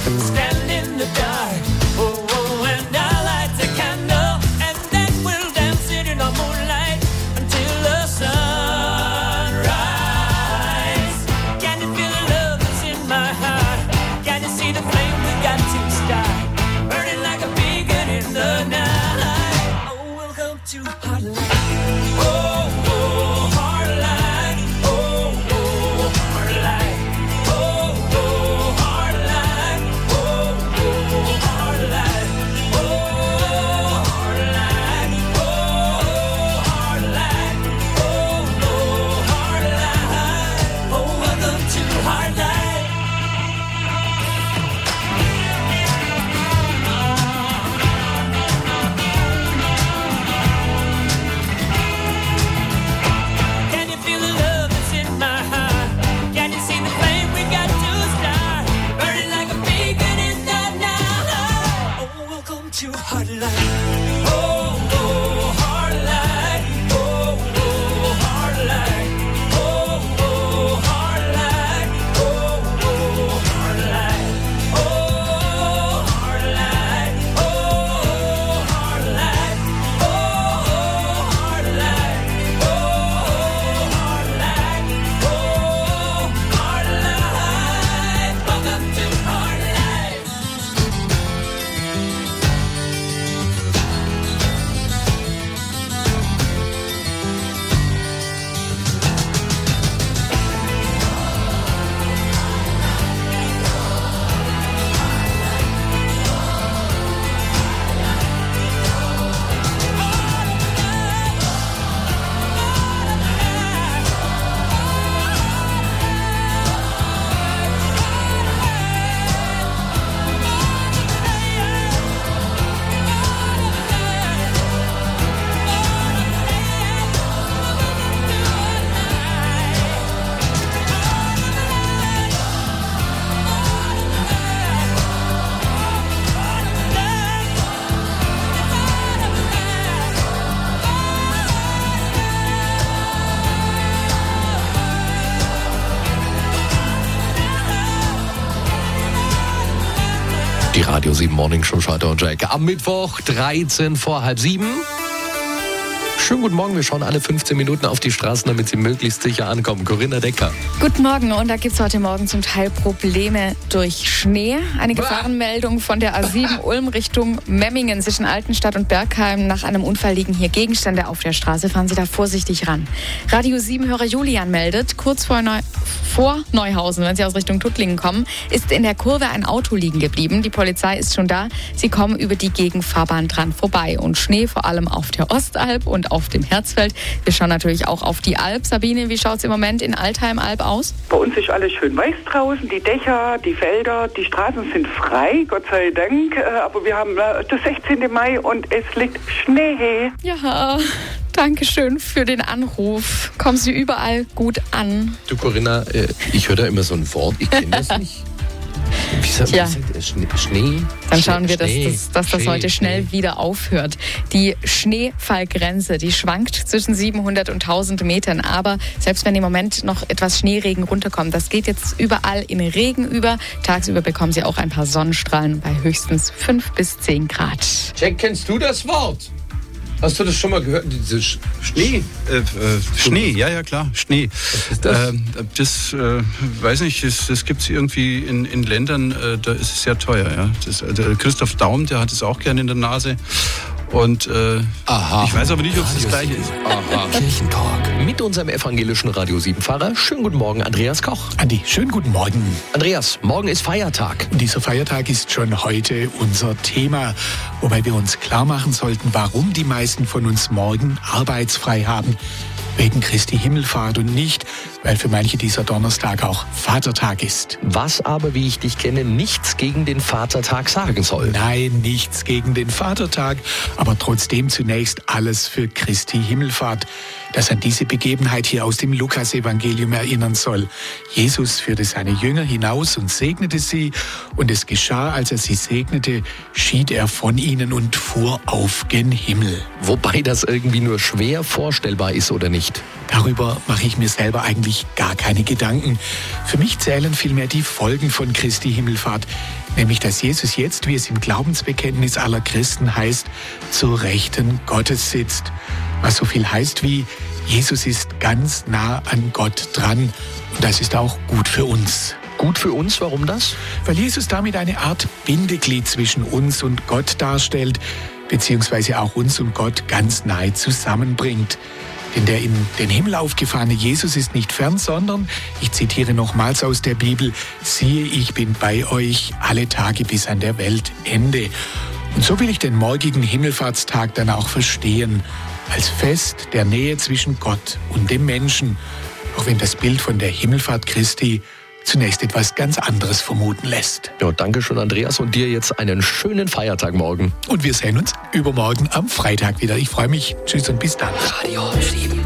stand in the dark. Oh, oh, and I'll light the candle, and then we'll dance it in the moonlight until the sunrise. Can you feel the love that's in my heart? Can you see the flame we got to start? Burning like a beacon in the night. Oh, welcome to Heartland. Oh, oh, Heartland. Oh, oh, Heartland. Oh, oh, Heartland. Oh, oh, Heartland. Oh, Heartland. Oh, Heartland. Oh, oh, Heartland. Oh, welcome to Heartland. Can you feel the love that's in my heart? Can you see the flame we got to start? Burning like a beacon in the night. Oh, welcome to Heartland. Oh, oh, Heartland. Oh, oh, Heartland. Oh, oh, Heartland. Oh, oh, Heartland. Oh, Heartland. Oh, Heartland. Oh, Heartland. Oh, Heartland. Oh, Heartland. Welcome to Heartland. Die Radio 7 Morning Show, Schalter und Jack. Am Mittwoch, 13 vor halb 7. Schönen guten Morgen, wir schauen alle 15 Minuten auf die Straßen, damit sie möglichst sicher ankommen. Corinna Decker. Guten Morgen, und da gibt es heute Morgen zum Teil Probleme durch Schnee. Eine Gefahrenmeldung von der A7 Ulm Richtung Memmingen zwischen Altenstadt und Bergheim. Nach einem Unfall liegen hier Gegenstände auf der Straße. Fahren Sie da vorsichtig ran. Radio 7-Hörer Julian meldet, kurz vor Neuhausen, wenn Sie aus Richtung Tuttlingen kommen, ist in der Kurve ein Auto liegen geblieben. Die Polizei ist schon da. Sie kommen über die Gegenfahrbahn dran vorbei. Und Schnee vor allem auf der Ostalb und auf dem Herzfeld. Wir schauen natürlich auch auf die Alp. Sabine, wie schaut es im Moment in Altheim-Alb aus? Bei uns ist alles schön weiß draußen, die Dächer, die Felder, die Straßen sind frei, Gott sei Dank. Aber wir haben den 16. Mai und es liegt Schnee. Ja, danke schön für den Anruf. Kommen Sie überall gut an. Du Corinna, ich höre da immer so ein Wort, ich kenne das nicht. Wie sagt man das? Schnee? Dann schauen wir, dass das heute schnell wieder aufhört. Die Schneefallgrenze, die schwankt zwischen 700 und 1000 Metern. Aber selbst wenn im Moment noch etwas Schneeregen runterkommt, das geht jetzt überall in Regen über. Tagsüber bekommen Sie auch ein paar Sonnenstrahlen bei höchstens 5 bis 10 Grad. Jack, kennst du das Wort? Hast du das schon mal gehört? Dieses Schnee? Schnee, ja klar, Schnee. Was ist das? Das weiß nicht, das gibt es irgendwie in Ländern, da ist es sehr teuer. Ja. Der Christoph Daum, der hat es auch gerne in der Nase. Und ich weiß aber nicht, ob es das Gleiche ist. Kirchentalk mit unserem evangelischen Radio 7-Fahrer. Schönen guten Morgen, Andreas Koch. Andi, schönen guten Morgen. Andreas, morgen ist Feiertag. Und dieser Feiertag ist schon heute unser Thema, wobei wir uns klar machen sollten, warum die meisten von uns morgen arbeitsfrei haben. Wegen Christi Himmelfahrt und nicht, weil für manche dieser Donnerstag auch Vatertag ist. Was aber, wie ich dich kenne, nichts gegen den Vatertag sagen soll. Nein, nichts gegen den Vatertag, aber trotzdem zunächst alles für Christi Himmelfahrt. das an diese Begebenheit hier aus dem Lukas-Evangelium erinnern soll. Jesus führte seine Jünger hinaus und segnete sie, und es geschah, als er sie segnete, schied er von ihnen und fuhr auf gen Himmel. Wobei das irgendwie nur schwer vorstellbar ist, oder nicht? Darüber mache ich mir selber eigentlich gar keine Gedanken. Für mich zählen vielmehr die Folgen von Christi Himmelfahrt, nämlich dass Jesus jetzt, wie es im Glaubensbekenntnis aller Christen heißt, zur Rechten Gottes sitzt. Was so viel heißt wie, Jesus ist ganz nah an Gott dran, und das ist auch gut für uns. Gut für uns, warum das? Weil Jesus damit eine Art Bindeglied zwischen uns und Gott darstellt, beziehungsweise auch uns und Gott ganz nahe zusammenbringt. Denn der in den Himmel aufgefahrene Jesus ist nicht fern, sondern, ich zitiere nochmals aus der Bibel, siehe, ich bin bei euch alle Tage bis an der Weltende. Und so will ich den morgigen Himmelfahrtstag dann auch verstehen, als Fest der Nähe zwischen Gott und dem Menschen, auch wenn das Bild von der Himmelfahrt Christi zunächst etwas ganz anderes vermuten lässt. Ja, danke schön, Andreas, und dir jetzt einen schönen Feiertag morgen. Und wir sehen uns übermorgen am Freitag wieder. Ich freue mich. Tschüss und bis dann. Radio 7.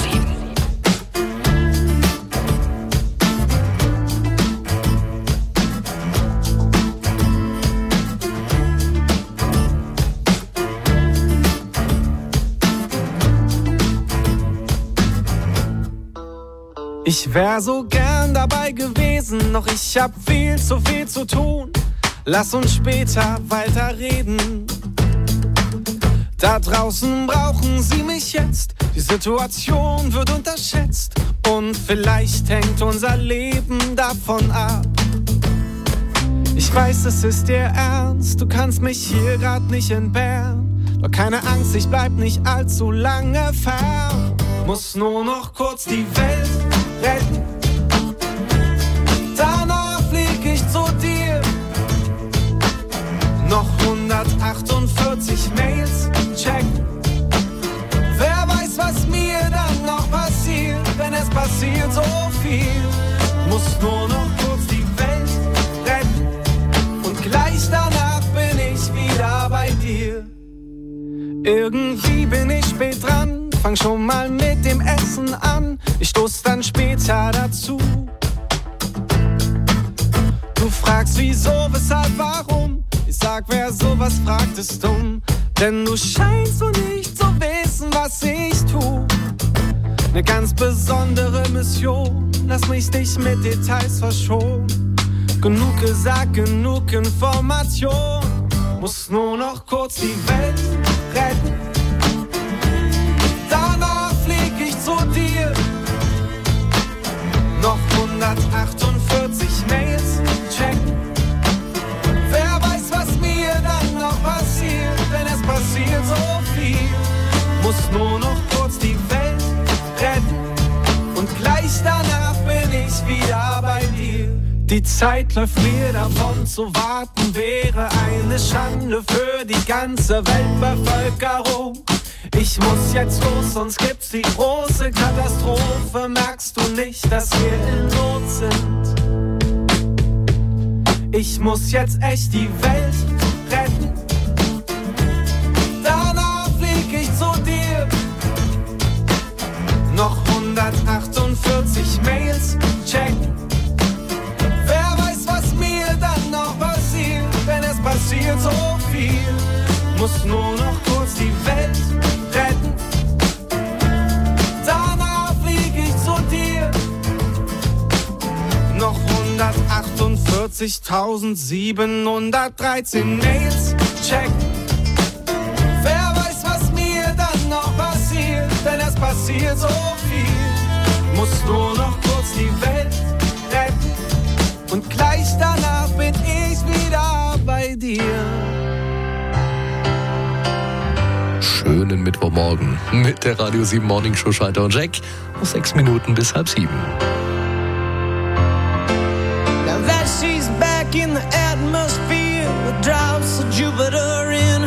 Ich wär so gern dabei gewesen, doch ich hab viel zu viel zu tun. Lass uns später weiterreden. Da draußen brauchen sie mich jetzt, die Situation wird unterschätzt. Und vielleicht hängt unser Leben davon ab. Ich weiß, es ist dir ernst, du kannst mich hier grad nicht entbehren. Doch keine Angst, ich bleib nicht allzu lange fern. Muss nur noch kurz die Welt retten. Danach flieg ich zu dir. Noch 148 Mails checken. Wer weiß, was mir dann noch passiert, wenn es passiert so viel. Muss nur noch kurz die Welt retten. Und gleich danach bin ich wieder bei dir. Irgendwie bin ich spät dran, fang schon mal mit dem Essen an. Ich stoß dann später dazu. Du fragst wieso, weshalb, warum? Ich sag, wer sowas fragt, ist dumm. Denn du scheinst so nicht zu wissen, was ich tu. Ne ganz besondere Mission, lass mich dich mit Details verschonen. Genug gesagt, genug Information. Muss nur noch kurz die Welt retten. Danach flieg ich zu dir. Noch 148 Mails checken. Wer weiß, was mir dann noch passiert, wenn es passiert so viel. Muss nur noch kurz die Welt retten. Und gleich danach bin ich wieder bei dir. Die Zeit läuft mir davon, zu warten wäre eine Schande für die ganze Weltbevölkerung. Ich muss jetzt los, sonst gibt's die große Katastrophe. Merkst du nicht, dass wir in Not sind? Ich muss jetzt echt die Welt retten. Danach flieg ich zu dir. Noch 148 Mails checken. Passiert so viel, muss nur noch kurz die Welt retten. Danach flieg ich zu dir. Noch 148.713 Mails checken. Wer weiß, was mir dann noch passiert, denn es passiert so viel. Muss nur noch kurz die Welt retten. Und gleich danach bin ich wieder bei dir. Schönen Mittwochmorgen mit der Radio 7 Morning Show Schalter und Jack. Noch 6 Minuten bis 6:30. Now that she's back in the atmosphere with drops of Jupiter in